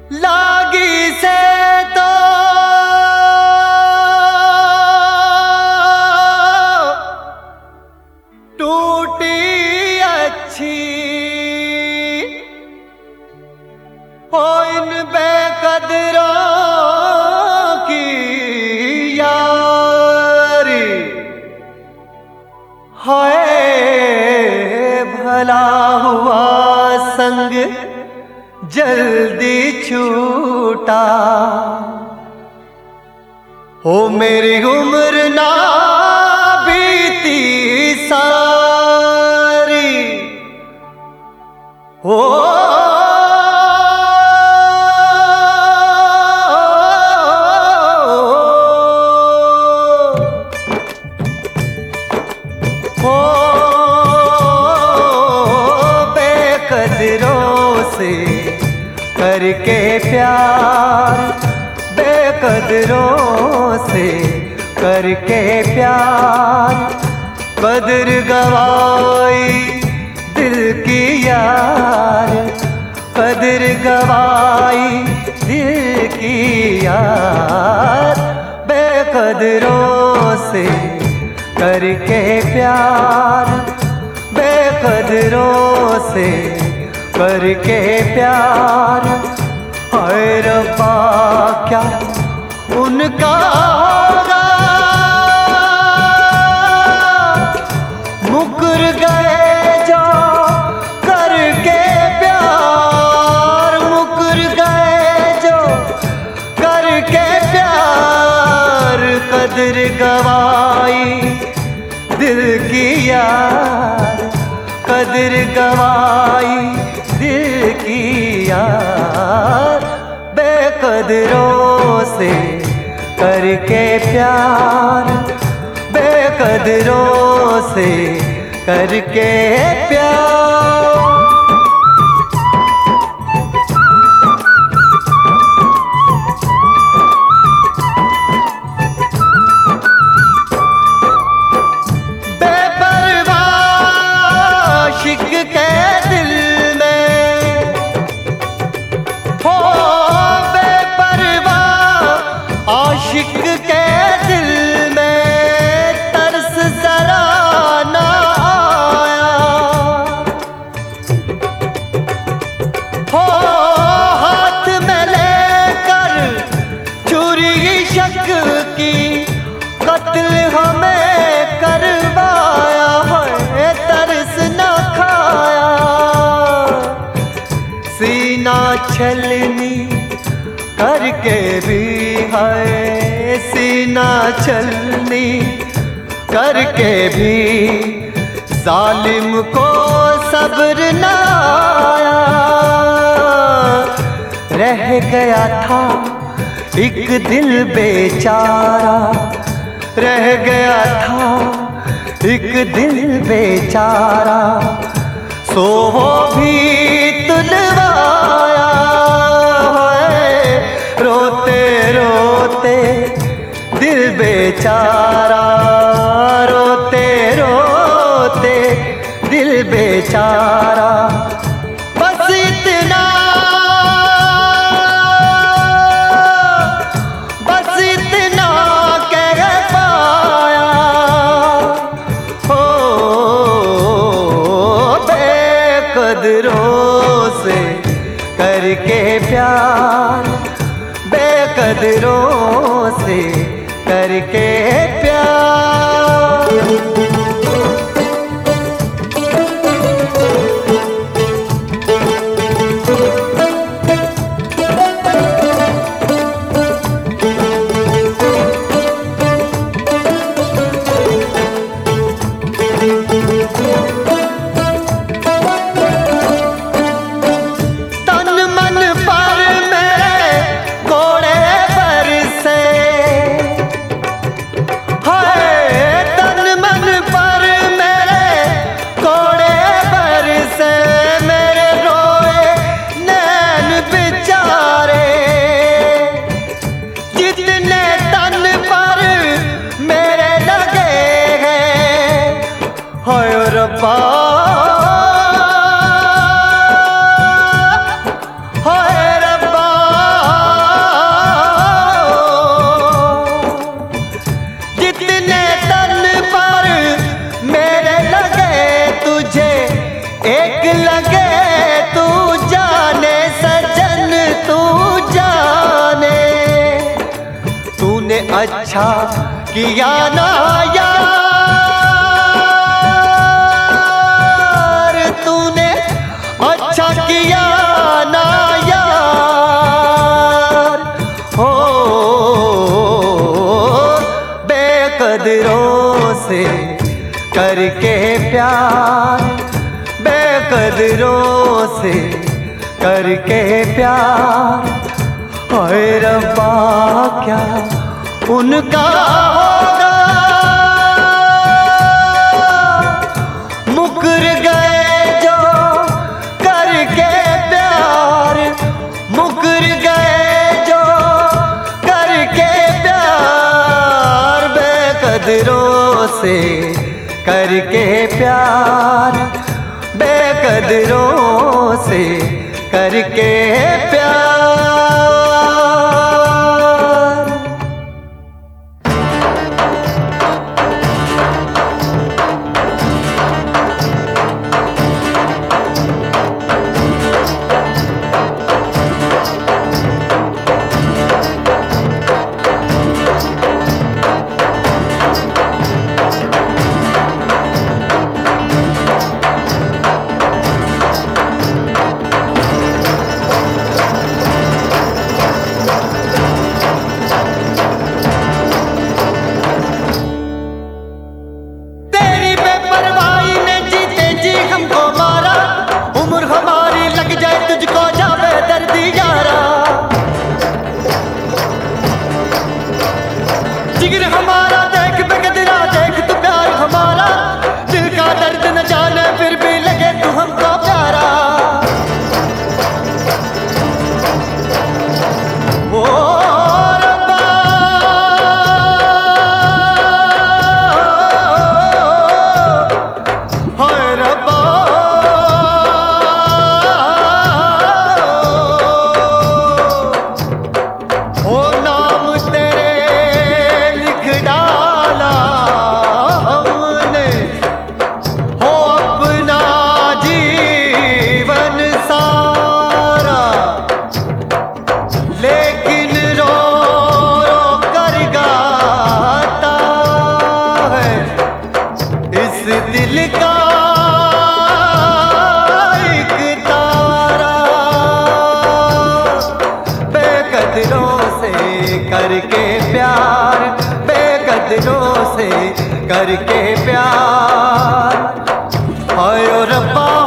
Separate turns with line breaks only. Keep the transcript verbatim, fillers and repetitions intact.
लागी से तो टूटी अच्छी हो इन बेकदरों की यारी है भला हुआ संग जल्दी छूटा हो मेरी उम्र ना बीती सारी हो हो बेकदरों से करके प्यार बेकदरों से करके प्यार कदर गवाई दिल की यार कदर गवाई दिल की यार बेकदरों से करके प्यार बेकदरों से करके प्यार हाय रब्बा क्या उनका मुकर गए जो करके प्यार मुकर गए जो करके प्यार कदर गवाई दिल की यार कदर गवाई दिल की यार बेकदरों से करके प्यार बेकदरों से करके प्यार आशिक के दिल में तरस जरा ना आया हो हाथ में लेकर चूरी इश्क की कत्ल हमें करवाया है तरस न खाया सीना छलनी करके भी है सीना छलनी करके भी जालिम को सब्र न आया रह गया था एक दिल बेचारा रह गया था एक दिल बेचारा सो वो भी तुलवाया रोते रोते दिल बेचारा रोते रोते दिल बेचारा बस इतना बस इतना कह पाया हो बेकदरों से करके प्यार बेकदरों से करके प्यार रब्बा हाय रब्बा अच्छा किया ना यार, तूने अच्छा किया ना यार। हो बेकदरों से करके प्यार, बेकदरों से करके प्यार। हाय रब्बा क्या उनका होगा, मुकर गए जो करके प्यार, मुकर गए जो करके प्यार। बेकदरों से करके प्यार, बेकदरों से करके प्यार। जिगर हमारा देख बेकदरा, देख तू प्यार हमारा, दिल का दर्द न जाने फिर भी लगे तू हमको प्यारा। ओ रब्बा हाय रब्बा, ओ नाम तेरे लेकिन रो रो कर गाता है इस दिल का एक तारा। बेकदरों से करके प्यार, बेकदरों से करके प्यार। हाय रब्बा